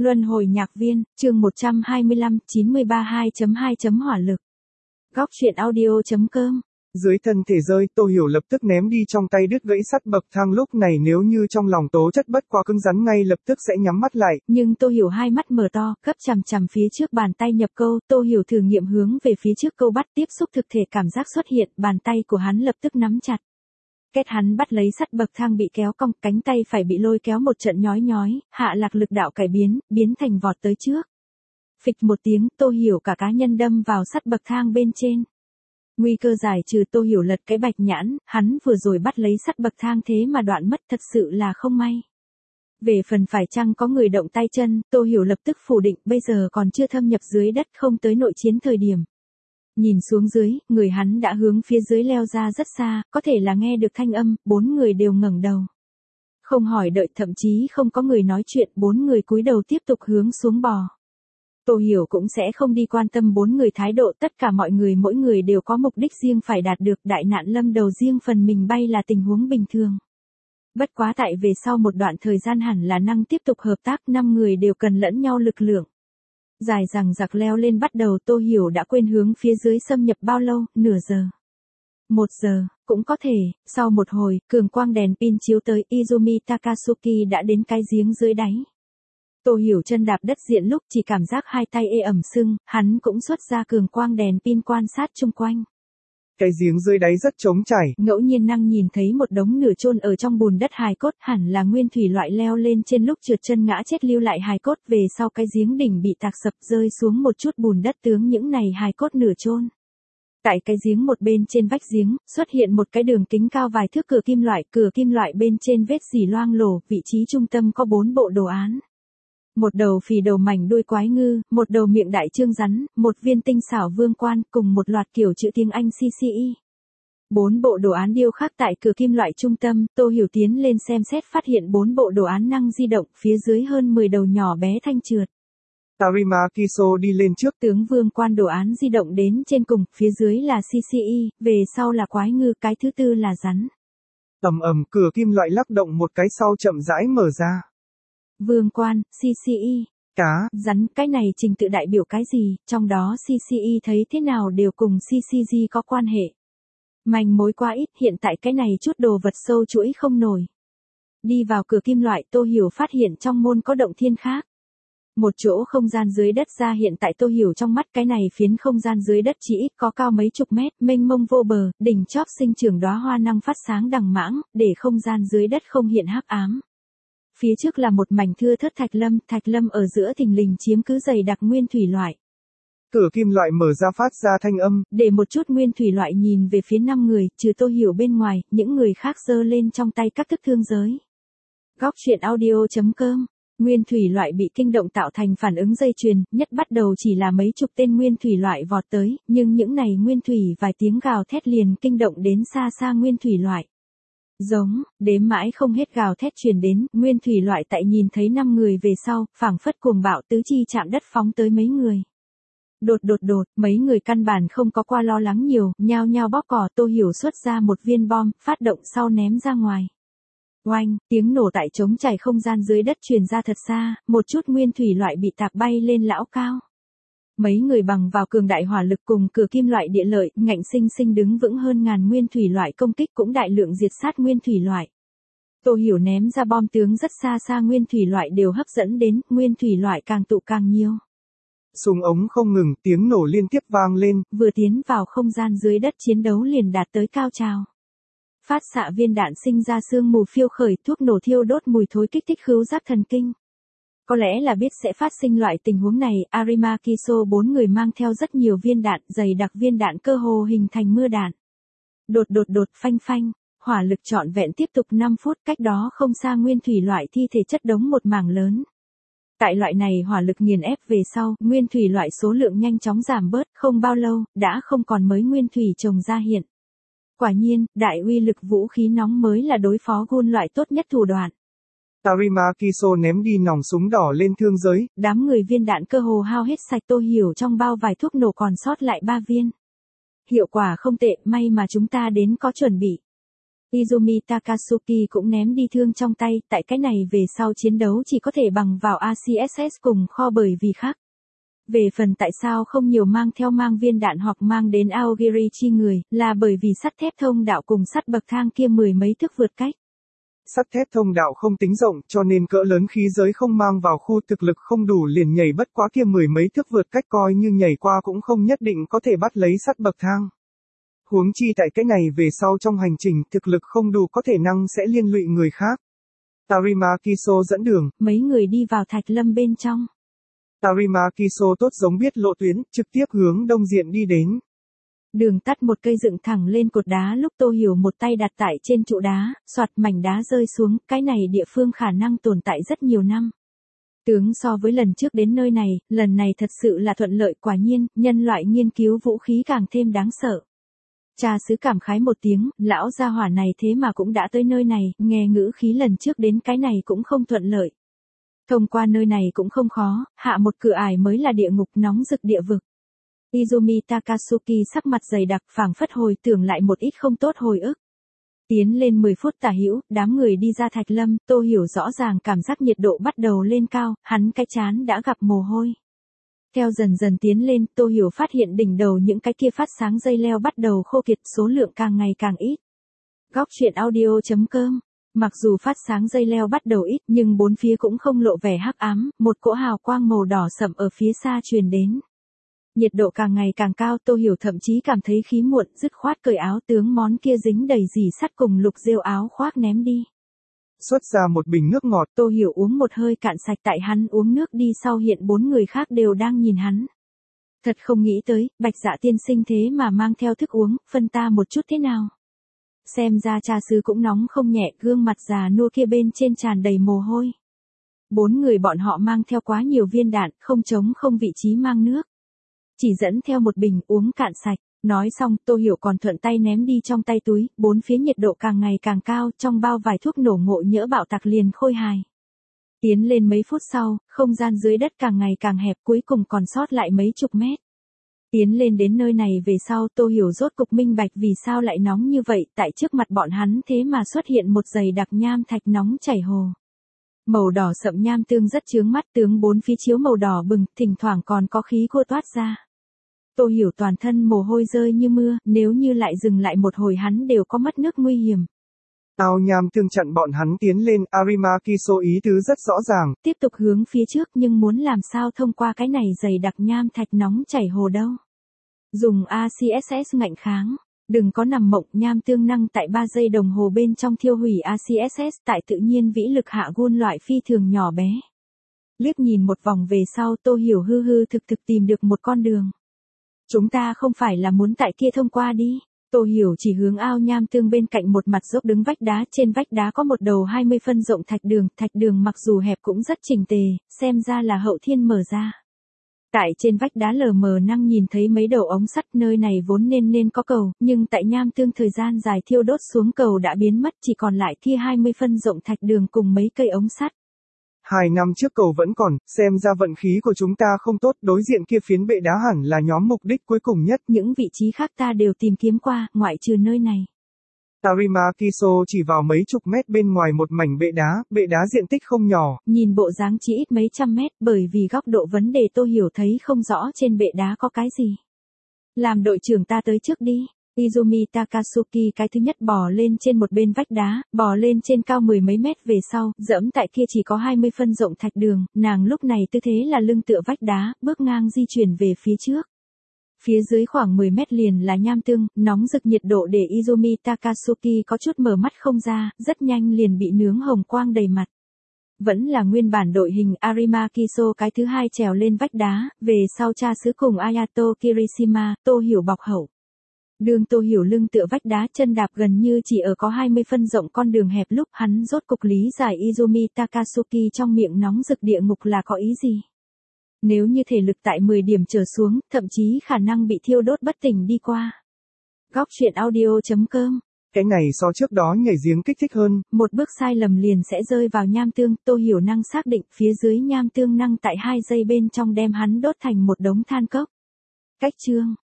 Luân hồi nhạc viên, chương 125, 93.2.2. Hỏa lực. Góc truyện audio.com. Dưới thân thể rơi, Tô Hiểu lập tức ném đi trong tay đứt gãy sắt bậc thang, lúc này nếu như trong lòng tố chất bất quá cứng rắn ngay lập tức sẽ nhắm mắt lại. Nhưng Tô Hiểu hai mắt mở to, gấp chằm chằm phía trước bàn tay nhập câu, Tô Hiểu thử nghiệm hướng về phía trước câu bắt tiếp xúc thực thể cảm giác xuất hiện, bàn tay của hắn lập tức nắm chặt. Kết hắn bắt lấy sắt bậc thang bị kéo cong, cánh tay phải bị lôi kéo một trận nhói nhói, hạ lạc lực đạo cải biến thành vọt tới trước. Phịch một tiếng, Tô Hiểu cả cá nhân đâm vào sắt bậc thang bên trên. Nguy cơ giải trừ, Tô Hiểu lật cái bạch nhãn, hắn vừa rồi bắt lấy sắt bậc thang thế mà đoạn mất, thật sự là không may. Về phần phải chăng có người động tay chân, Tô Hiểu lập tức phủ định, bây giờ còn chưa thâm nhập dưới đất, không tới nội chiến thời điểm. Nhìn xuống dưới, người hắn đã hướng phía dưới leo ra rất xa, có thể là nghe được thanh âm, bốn người đều ngẩng đầu. Không hỏi đợi, thậm chí không có người nói chuyện, bốn người cúi đầu tiếp tục hướng xuống bò. Tô Hiểu cũng sẽ không đi quan tâm bốn người thái độ, tất cả mọi người mỗi người đều có mục đích riêng phải đạt được, đại nạn lâm đầu riêng phần mình bay là tình huống bình thường. Bất quá tại về sau một đoạn thời gian hẳn là năng tiếp tục hợp tác, 5 người đều cần lẫn nhau lực lượng. Dài dằng dặc leo lên bắt đầu, Tô Hiểu đã quên hướng phía dưới xâm nhập bao lâu, nửa giờ. 1 giờ, cũng có thể, sau một hồi, cường quang đèn pin chiếu tới, Izumi Takasuki đã đến cái giếng dưới đáy. Tô Hiểu chân đạp đất diện lúc chỉ cảm giác hai tay ê ẩm sưng, hắn cũng xuất ra cường quang đèn pin quan sát chung quanh. Cái giếng dưới đáy rất trống trải. Ngẫu nhiên năng nhìn thấy một đống nửa chôn ở trong bùn đất hài cốt, hẳn là nguyên thủy loại leo lên trên lúc trượt chân ngã chết lưu lại hài cốt, về sau cái giếng đỉnh bị tạc sập rơi xuống một chút bùn đất tướng những này hài cốt nửa chôn. Tại cái giếng một bên trên vách giếng, xuất hiện một cái đường kính cao vài thước cửa kim loại bên trên vết dỉ loang lổ, vị trí trung tâm có 4 bộ đồ án. Một đầu phì đầu mảnh đuôi quái ngư, một đầu miệng đại trương rắn, một viên tinh xảo vương quan, cùng một loạt kiểu chữ tiếng Anh CCI. 4 bộ đồ án điêu khắc tại cửa kim loại trung tâm, Tô Hiểu tiến lên xem xét phát hiện 4 bộ đồ án năng di động, phía dưới hơn 10 đầu nhỏ bé thanh trượt. Tarima Kiso đi lên trước. Tướng vương quan đồ án di động đến trên cùng, phía dưới là CCI, về sau là quái ngư, cái thứ tư là rắn. Ầm, cửa kim loại lắc động một cái sau chậm rãi mở ra. Vương quan, CCI, cá, rắn, cái này trình tự đại biểu cái gì, trong đó CCI thấy thế nào đều cùng CCG có quan hệ. Manh mối quá ít, hiện tại cái này chút đồ vật sâu chuỗi không nổi. Đi vào cửa kim loại, Tô Hiểu phát hiện trong môn có động thiên khác. Một chỗ không gian dưới đất ra hiện tại Tô Hiểu trong mắt, cái này phiến không gian dưới đất chỉ ít có cao mấy chục mét, mênh mông vô bờ, đỉnh chóp sinh trưởng đóa hoa năng phát sáng đằng mãng, để không gian dưới đất không hiện hắc ám. Phía trước là một mảnh thưa thớt thạch lâm ở giữa thình lình chiếm cứ dày đặc nguyên thủy loại. Cửa kim loại mở ra phát ra thanh âm. Để một chút nguyên thủy loại nhìn về phía 5 người, trừ Tô Hiểu bên ngoài, những người khác giơ lên trong tay các thức thương giới. Góc truyện audio.com. Nguyên thủy loại bị kinh động tạo thành phản ứng dây chuyền, nhất bắt đầu chỉ là mấy chục tên nguyên thủy loại vọt tới, nhưng những này nguyên thủy vài tiếng gào thét liền kinh động đến xa xa nguyên thủy loại. Giống, đếm mãi không hết gào thét truyền đến, nguyên thủy loại tại nhìn thấy 5 người về sau, phảng phất cuồng bạo tứ chi chạm đất phóng tới mấy người. Đột, mấy người căn bản không có qua lo lắng nhiều, nhao nhao bóp cò, Tô Hiểu xuất ra một viên bom, phát động sau ném ra ngoài. Oanh, tiếng nổ tại trống chảy không gian dưới đất truyền ra thật xa, một chút nguyên thủy loại bị tạc bay lên lão cao. Mấy người bằng vào cường đại hỏa lực cùng cửa kim loại địa lợi, ngạnh sinh đứng vững hơn ngàn nguyên thủy loại công kích cũng đại lượng diệt sát nguyên thủy loại. Tô Hiểu ném ra bom tướng rất xa nguyên thủy loại đều hấp dẫn đến, nguyên thủy loại càng tụ càng nhiều. Súng ống không ngừng, tiếng nổ liên tiếp vang lên. Vừa tiến vào không gian dưới đất chiến đấu liền đạt tới cao trào. Phát xạ viên đạn sinh ra sương mù phiêu khởi, thuốc nổ thiêu đốt mùi thối kích thích khứu giác thần kinh. Có lẽ là biết sẽ phát sinh loại tình huống này, Arima Kiso 4 người mang theo rất nhiều viên đạn, dày đặc viên đạn cơ hồ hình thành mưa đạn. Đột, phanh, hỏa lực trọn vẹn tiếp tục 5 phút, cách đó không xa nguyên thủy loại thi thể chất đống một mảng lớn. Tại loại này hỏa lực nghiền ép về sau, nguyên thủy loại số lượng nhanh chóng giảm bớt, không bao lâu, đã không còn mới nguyên thủy trồng ra hiện. Quả nhiên, đại uy lực vũ khí nóng mới là đối phó gun loại tốt nhất thủ đoạn. Tarima Kiso ném đi nòng súng đỏ lên thương giới. Đám người viên đạn cơ hồ hao hết sạch, Tô Hiểu trong bao vài thuốc nổ còn sót lại 3 viên. Hiệu quả không tệ, may mà chúng ta đến có chuẩn bị. Izumi Takasuki cũng ném đi thương trong tay, tại cái này về sau chiến đấu chỉ có thể bằng vào ACSS cùng kho bởi vì khác. Về phần tại sao không nhiều mang viên đạn hoặc mang đến Aogiri chi người, là bởi vì sắt thép thông đạo cùng sắt bậc thang kia mười mấy thước vượt cách. Sắt thép thông đạo không tính rộng cho nên cỡ lớn khí giới không mang vào khu thực lực không đủ liền nhảy bất quá kia mười mấy thước vượt cách coi như nhảy qua cũng không nhất định có thể bắt lấy sắt bậc thang. Huống chi tại cái này về sau trong hành trình thực lực không đủ có thể năng sẽ liên lụy người khác. Tarima Kiso dẫn đường. Mấy người đi vào thạch lâm bên trong. Tarima Kiso tốt giống biết lộ tuyến, trực tiếp hướng đông diện đi đến. Đường tắt một cây dựng thẳng lên cột đá lúc Tô Hiểu một tay đặt tại trên trụ đá, soạt mảnh đá rơi xuống, cái này địa phương khả năng tồn tại rất nhiều năm. Tướng so với lần trước đến nơi này, lần này thật sự là thuận lợi quả nhiên, nhân loại nghiên cứu vũ khí càng thêm đáng sợ. Cha xứ cảm khái một tiếng, lão gia hỏa này thế mà cũng đã tới nơi này, nghe ngữ khí lần trước đến cái này cũng không thuận lợi. Thông qua nơi này cũng không khó, hạ một cửa ải mới là địa ngục nóng rực địa vực. Izumi Takasuki sắc mặt dày đặc phảng phất hồi tưởng lại một ít không tốt hồi ức. Tiến lên 10 phút tả hữu, đám người đi ra thạch lâm, Tô Hiểu rõ ràng cảm giác nhiệt độ bắt đầu lên cao, hắn cái trán đã gặp mồ hôi. Theo dần dần tiến lên, Tô Hiểu phát hiện đỉnh đầu những cái kia phát sáng dây leo bắt đầu khô kiệt, số lượng càng ngày càng ít. Góc truyện audio.com. Mặc dù phát sáng dây leo bắt đầu ít nhưng bốn phía cũng không lộ vẻ hắc ám, một cỗ hào quang màu đỏ sậm ở phía xa truyền đến. Nhiệt độ càng ngày càng cao, Tô Hiểu thậm chí cảm thấy khí muộn, dứt khoát cởi áo tướng món kia dính đầy dì sắt cùng lục rêu áo khoác ném đi. Xuất ra một bình nước ngọt, Tô Hiểu uống một hơi cạn sạch tại hắn uống nước đi sau hiện bốn người khác đều đang nhìn hắn. Thật không nghĩ tới, Bạch Dạ tiên sinh thế mà mang theo thức uống, phân ta một chút thế nào. Xem ra cha xứ cũng nóng không nhẹ, gương mặt già nua kia bên trên tràn đầy mồ hôi. Bốn người bọn họ mang theo quá nhiều viên đạn, không trống không vị trí mang nước. Chỉ dẫn theo một bình uống cạn sạch, nói xong Tô Hiểu còn thuận tay ném đi trong tay túi, bốn phía nhiệt độ càng ngày càng cao, trong bao vài thuốc nổ ngộ nhỡ bạo tạc liền khôi hài. Tiến lên mấy phút sau, không gian dưới đất càng ngày càng hẹp cuối cùng còn sót lại mấy chục mét. Tiến lên đến nơi này về sau Tô Hiểu rốt cục minh bạch vì sao lại nóng như vậy, tại trước mặt bọn hắn thế mà xuất hiện một dày đặc nham thạch nóng chảy hồ. Màu đỏ sậm nham tương rất chướng mắt, tướng bốn phía chiếu màu đỏ bừng, thỉnh thoảng còn có khí khô toát ra. Tô Hiểu toàn thân mồ hôi rơi như mưa, nếu như lại dừng lại một hồi hắn đều có mất nước nguy hiểm. Ao nham tương chặn bọn hắn tiến lên, Arima Kiso ý tứ rất rõ ràng. Tiếp tục hướng phía trước nhưng muốn làm sao thông qua cái này dày đặc nham thạch nóng chảy hồ đâu. Dùng ACSS ngạnh kháng. Đừng có nằm mộng, nham tương năng tại 3 giây đồng hồ bên trong thiêu hủy ACSS tại tự nhiên vĩ lực hạ gun loại phi thường nhỏ bé. Liếc nhìn một vòng về sau Tô Hiểu hư hư thực thực tìm được một con đường. Chúng ta không phải là muốn tại kia thông qua đi. Tô Hiểu chỉ hướng ao nham tương bên cạnh một mặt dốc đứng vách đá, trên vách đá có một đầu 20 phân rộng thạch đường mặc dù hẹp cũng rất chỉnh tề, xem ra là hậu thiên mở ra. Tại trên vách đá lờ mờ năng nhìn thấy mấy đầu ống sắt, nơi này vốn nên có cầu, nhưng tại nham tương thời gian dài thiêu đốt xuống cầu đã biến mất, chỉ còn lại kia 20 phân rộng thạch đường cùng mấy cây ống sắt. 2 năm trước cầu vẫn còn, xem ra vận khí của chúng ta không tốt, đối diện kia phiến bệ đá hẳn là nhóm mục đích cuối cùng nhất. Những vị trí khác ta đều tìm kiếm qua, ngoại trừ nơi này. Tarima Kiso chỉ vào mấy chục mét bên ngoài một mảnh bệ đá diện tích không nhỏ. Nhìn bộ dáng chỉ ít mấy trăm mét, bởi vì góc độ vấn đề Tô Hiểu thấy không rõ trên bệ đá có cái gì. Làm đội trưởng ta tới trước đi. Izumi Takasuki cái thứ nhất bò lên trên một bên vách đá, bò lên trên cao 10 mấy mét về sau, dẫm tại kia chỉ có 20 phân rộng thạch đường, nàng lúc này tư thế là lưng tựa vách đá, bước ngang di chuyển về phía trước. Phía dưới khoảng 10 mét liền là nham tương, nóng rực nhiệt độ để Izumi Takasuki có chút mở mắt không ra, rất nhanh liền bị nướng hồng quang đầy mặt. Vẫn là nguyên bản đội hình Arima Kiso cái thứ hai trèo lên vách đá, về sau cha xứ cùng Ayato Kirishima, Tô Hiểu bọc hậu. Đường Tô Hiểu lưng tựa vách đá chân đạp gần như chỉ ở có 20 phân rộng con đường hẹp lúc hắn rốt cục lý giải Izumi Takasuki trong miệng nóng rực địa ngục là có ý gì. Nếu như thể lực tại 10 điểm trở xuống, thậm chí khả năng bị thiêu đốt bất tỉnh đi qua. Góc truyện audio.com. Cái này so trước đó nhảy giếng kích thích hơn. Một bước sai lầm liền sẽ rơi vào nham tương, Tô Hiểu năng xác định phía dưới nham tương năng tại 2 giây bên trong đem hắn đốt thành một đống than cốc. Cách chương.